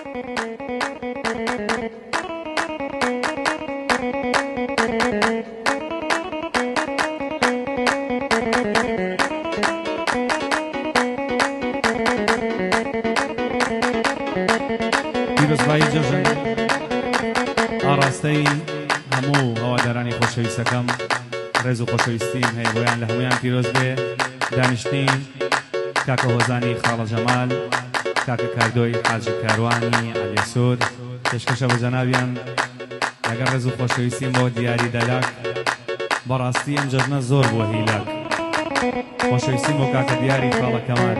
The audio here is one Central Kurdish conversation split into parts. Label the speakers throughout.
Speaker 1: پیرۆزبایی جەژن ئاڕاستەی هەموو هەوادارانی خۆشەویستەکەم ڕێز و خۆشەویستیم هەیە بۆیان لە هەمویان پیرۆز بێ دانیشتین کاکە هۆزانی خاڵە جەمال کاکە کاردۆی حاجی کاروانی عەلیەسۆر پێشکەشە بە جەنابیان لەگەڵ ڕێز و خۆشەویستیم بۆ دیاری دەلاک بەڕاستی ئەم جەژنە زۆر بۆ هیلاک خۆشەویستیم بۆ کاکە دیاری خاڵە کەمال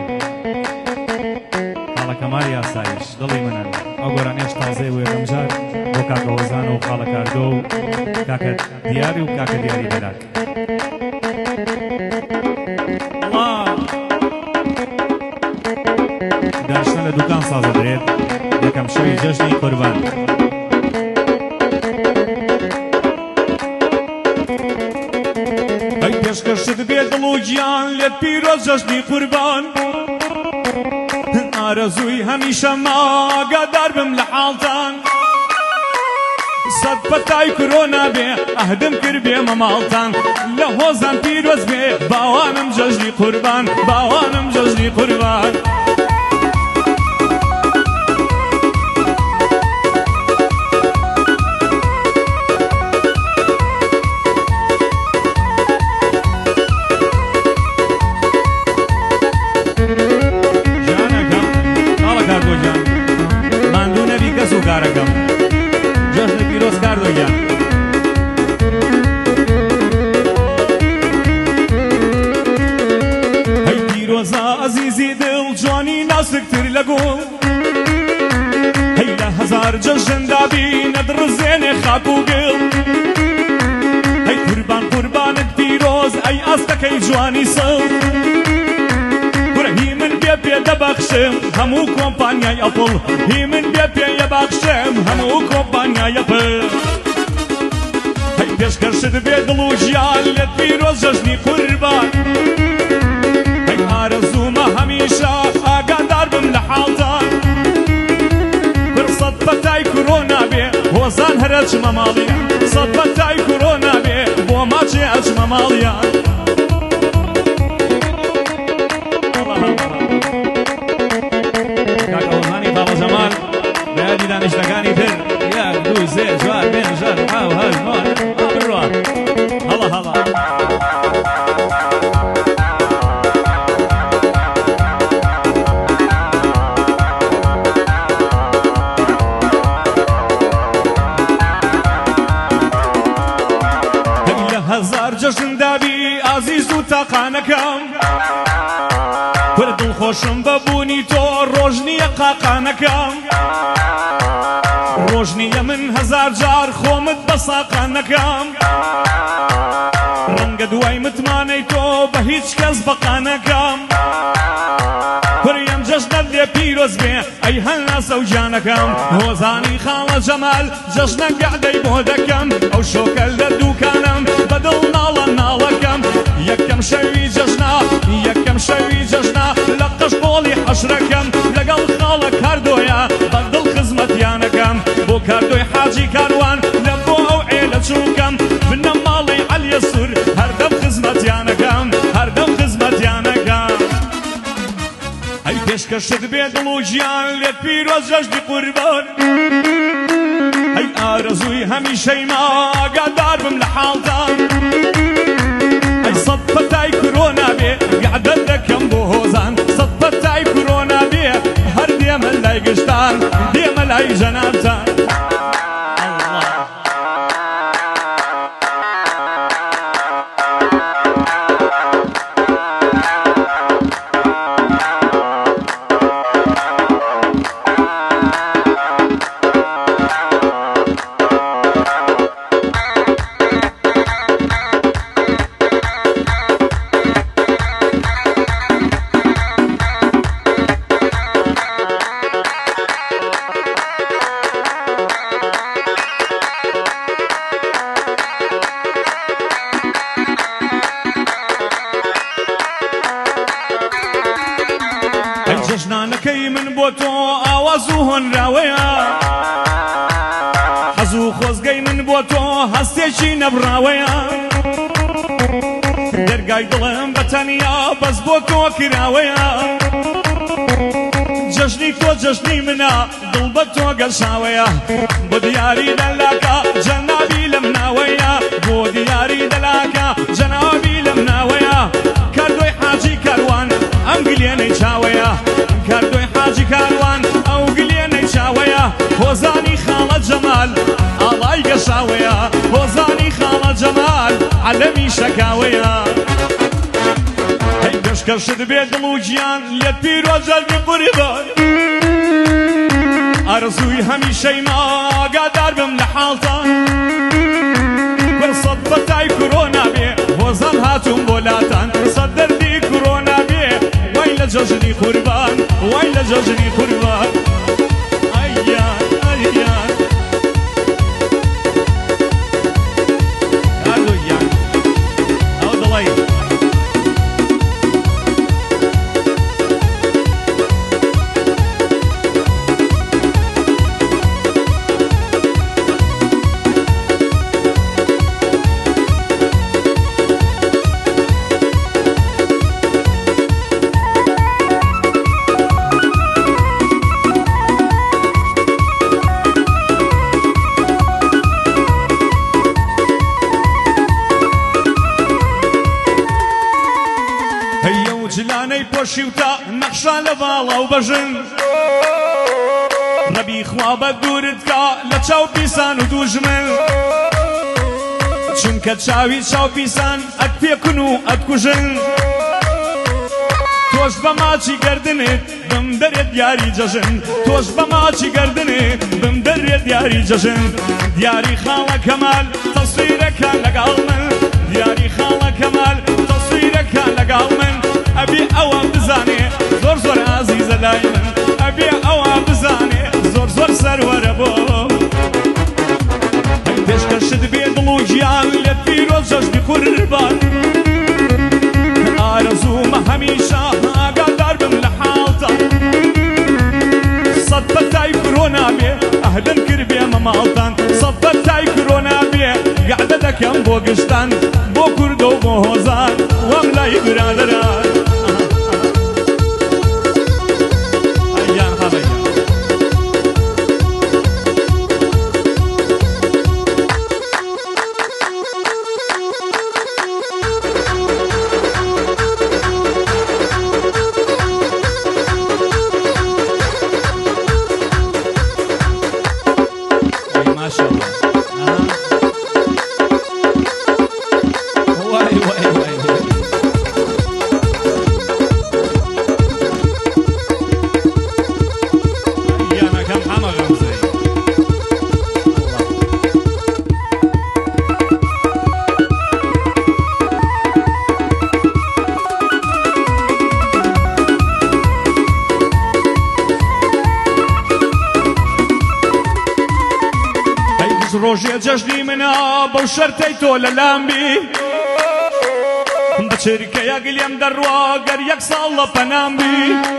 Speaker 1: کەمال یاسایش دڵی منن ئەو گۆرانێش تازەی وێ ڕەمجار بۆ کاکە هۆزانە و خاڵە کاردۆ و کاکە دیاری و کاکە دیاری دەلاک دانیشتن لە دوکان سازە درێت یەکەم شەوی جەژنی قوربان
Speaker 2: ئەی پێشکەشت بێ دڵ و گیان لێت پیرۆز جەژنی قوربان ئارەزووی هەمیشە ماگادار بم لە حاڵتان سەد پەتای کرۆ نابێ ئەهدم کرد بێمە ماڵتان لە هۆزان پیرۆز بێ باوانم جەژنی قوربان باوانم جەژنی قوربان
Speaker 1: جەژنی پیرۆز کاردۆیان
Speaker 2: هەی پیرۆزە ئەزیزی دڵ جوانی ناسکتر لە گوڵ هەی لە هەزار جەژن دابینە دڕزێنێ خاک و گڵ هەی قوربان قوربانت پیرۆز ئەی ئەستەکەی جوانی سڵ هی من بێ پێ دەبەخشم هەموو کۆمپانیای ئەپڵ هی من بێ پێ یەبەخشم هەموو کۆمپانیای ئەپڵ هەی پێشکەشت بێ دڵ و ژیان لێت پیرۆز جەژنی قوربان هەی ئارەزوومە هەمیشە ئاگادار بم لە حاڵتان سەد پەتای کرۆ نابێ هۆزان هەر ئەچمە ماڵیان سەد پەتای کرۆ نابێ بۆ ماچێ ئەچمە ماڵیان
Speaker 1: جەمال بەیادی دانیشتەکانی تر یەک دوو سێ چوار پێنج شەش حەوت هەشت نۆ بڕوا هەڵە هەڵە
Speaker 2: لە هەزار جەژن دابی ئازیز و تاقانەکەم پر دڵخۆشم بەبوونی تۆ ڕۆژ نییە قاقانەکەم ڕۆژ نییە من هەزار جار خۆمت بە ساقانەکەم ڕەنگە دوای متمانەی تۆ بە هیچ کەس بەقانەکەم پڕیم جەژنەت لێ پیرۆز بێ ئەی هەنا سەوجانەکەم هۆزانی خاڵە جەمال جەژنە گەعدەی بۆ دەکەم ئەو شۆکە لە دووکانم بەدڵ ناڵە ناڵەکەم یەکەم شەوی جەژنا یەکەم شەوی جەژنا لە قەشقۆڵی حەشرەکەم لەگەڵ خاڵە کاردۆیە بەدڵ خزمەتیانەکەم بۆ کاردۆی حاجی کاروان لە بۆ ئەو عێلە چووکەم بنە ماڵی عەلیەسۆر هەردەم خزمەتیانەکەم هەردەم خزمەتیانەکەم ئەی پێشکەشت بێ دڵ و ژیان لێت پیرۆز جەژنی قوربان ئەی ئارەزووی هەمیشەی ماگادار بم لە حاڵتان ئەی سەد پەتای کرۆ نابێ گەعدەت دەکەم بۆ هۆزان سەد پەتای کرۆ نابێ هەر دێمە لای گشتان دێمە لای جەنابتان جەژنانەکەی من بۆ تۆ ئاواز و هۆنراوەیە حەز و خۆزگەی من بۆ تۆ هەستێکی نەبراوەیە دەرگای دڵم بەتەنیا بەس بۆ تۆ کراوەیە جەژنی تۆ جەژنی منە دڵ بە تۆ گەشاوەیە بۆ دیاری دەلاکە جەنابی لەم ناوەیە بۆ دیاری دەلاکە جەنابی لەم ناوەیە کاردۆی حاجی کاروان ئەم گلێنەی چاوەیە کاردۆی حاجی کاروان ئەو گلێنەی چاوەیە هۆزانی خاڵە جەمال ئاڵای گەشاوەیە هۆزانی خاڵە جەمال عەلەمی شەکاوەیە هەی گەشکەشت بێ دڵ و گیان لێت پیرۆزەلمی قوربان ئارزووی هەمیشەی ما ئاگادار بم لە حاڵتان سەد بەتای کۆرۆنا بێ هۆزان هاتووم بۆ لاتان سەد دەردی کۆرۆنا بێ وای لە جەژنی قوربان وای لە جەژنی قوربان ئەیان ئەیان کاردۆیان ئەو دڵی جلانەی پۆشیوتە نەخشا لە باڵا و بەژن ڕەبی خوا بە دوورت کا لە چاو پیسان و دوژمن چونکە چاوی چاو پیسان ئەت پێکن و ئەتکوژن تۆش بە ماچی گەردنت بم دەرێت یاری جەژن تۆش بە ماچی گەردنت بم دەرێت یاری جەژن دیاری خاڵە کەمال تەسویرەکە لەگەڵ من دیاری خاڵە کەمال تەسویرەکە لەگەڵ من ئەبێ ئەوە بزانێ زۆر زۆر ئازیزە لای من ئەبێ ئەوە بزانێ زۆر زۆر سەروەرە بۆ پێشکەشت بێ دڵ و گیان لێت پیرۆز جەژنی قوربان ئارەزوومە هەمیشە ئاگادار بم لە حاڵتان سەد بەتای کۆرۆنا بێ ئەهدەن کرد بێمە ماڵتان سەد بەتای کۆرۆنا بێ گەعدە دەکەم بۆ گشتان بۆ کوردە و بۆ هۆزان وەم لای برادەران ڕۆژێ جەژنی منە بەو شەرتەی تۆ لە لامبی بە چرکەیە گلێم دەڕوا گەر یەک ساڵ لە پەنامبی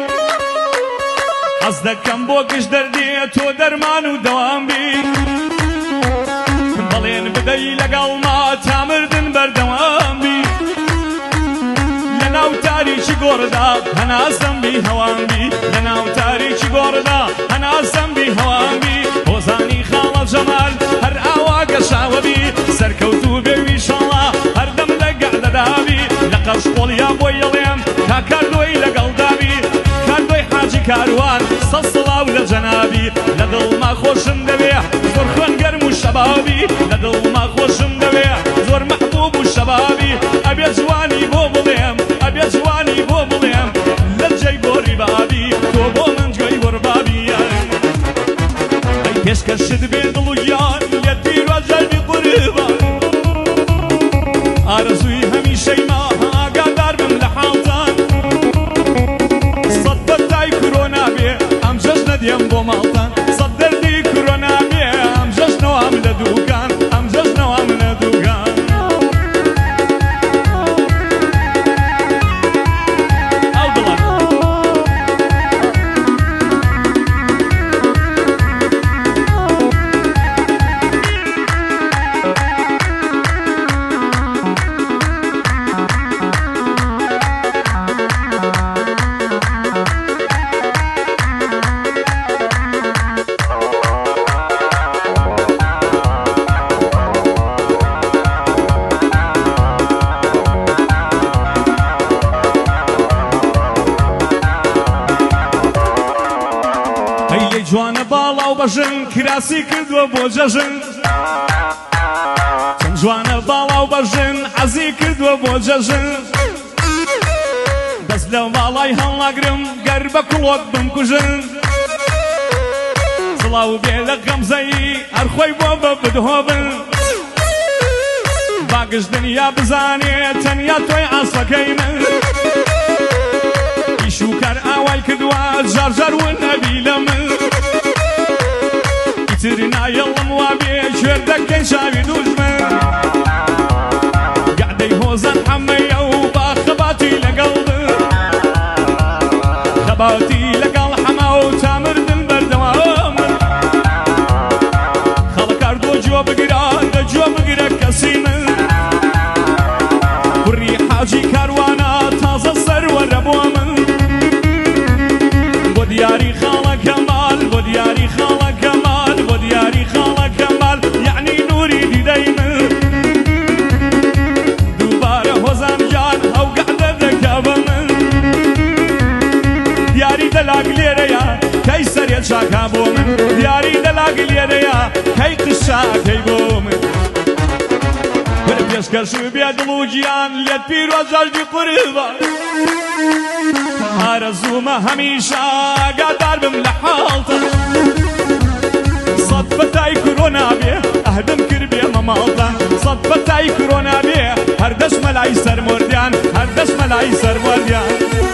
Speaker 2: حەز دەکەم بۆ گشت دەردێ تۆ دەرمان و دەوامبی بەڵێن بدەی لەگەڵما تا مردن بەردەوامبی لە ناو تاریکی گۆڕدا هەناسەمبی هەوامبی لە ناو تاریکی گۆڕدا هەناسەمبی هەوامبی هۆزانی خاڵە جەمال هەر ئاوا گەشاوەبی سەرکەوتوو بێوی شەڵا هەردەم لە گەعدەدابی لە قەشقۆڵیا بۆی یەڵێم کا کاردۆی لەگەڵدابی کاردۆی حاجی کاروان سەد سڵاو لە جەنابی لە دڵما خۆشم دەوێ زۆر خوێنگەرم و شەبابی لە دڵما خۆشم دەوێ زۆر مەحبوب و شەبابی ئەبێ جوانی بۆ بڵێم ئەبێ جوانی بۆ بڵێم لە جێی گۆڕی بابی تۆ بۆ من گوێی وەربابی پێشکەشت بێ دڵ و گیان لێت پیرۆز جەژنی قوربان ئارەزووی هەمیشەی ما ئاگادار بم لە حاڵتان سەد بەتای کۆرۆنا بێ ئەم جەژنە دێم بۆ ماڵتان سەد دەردی کۆرۆنا بێ ئەم جەژنەوەم لە دووکان ئەم جەژنەوەم لە دووکان ئەو دڵە جوانە باڵا و بەژن کراسی کردووە بۆ جەژن چەند جوانە باڵا و بەژن حەزی کردووە بۆ جەژن دەست لە باڵای هەڵناگرم گەر بە کوڵۆک بمکوژن سڵاو بێ لە غەمزەی هەر خۆی بۆ بە بدهۆبن باگشت دنیا بزانێ تەنیا تۆی ئاسەکەی من ئیش و کار ئاوای کردووە جارجار ون نەبی لە من ئیتر نایەڵم وابێ کوێر دەکەی چاوی دوژمن گەعدەی هۆزان حەمەیە و با خەباتی لەگەڵ بن خەباتی لەگەڵ حەما و تامردن بەردەوامن خەڵک هەردووە جۆ بگرە لە جۆ بگرە کەسی من کوڕی حاجی کاروانە تازە سەروەرە بۆ من بۆ دیاری خاڵە کەمال بۆ دیاری خاڵە کەمال بۆ دیاری خاڵە کەمال یعنی نوری دیدەی من دووبارە هۆزان جان ئەو گەعدە دەکا بە من دیاری دەلاک لێرەیە کەی سەرێ چاکا بۆ من دیاری دەلاک لێرەیە کەی قشاکەی بۆ من برە پێشکەش بێ دڵ و گیان لێت پیرۆزەژدی قوربان ئارەزوومە هەمیشە ئاگادار بم لە حاڵتە سەد بەتای کۆرۆنا بێ ئەهدم کرد بێمە ماڵتان سەد بەتای کۆرۆنا بێ هەر دەست مەلای سەرمۆردیان هەر دەست مەلای سەرمۆردیان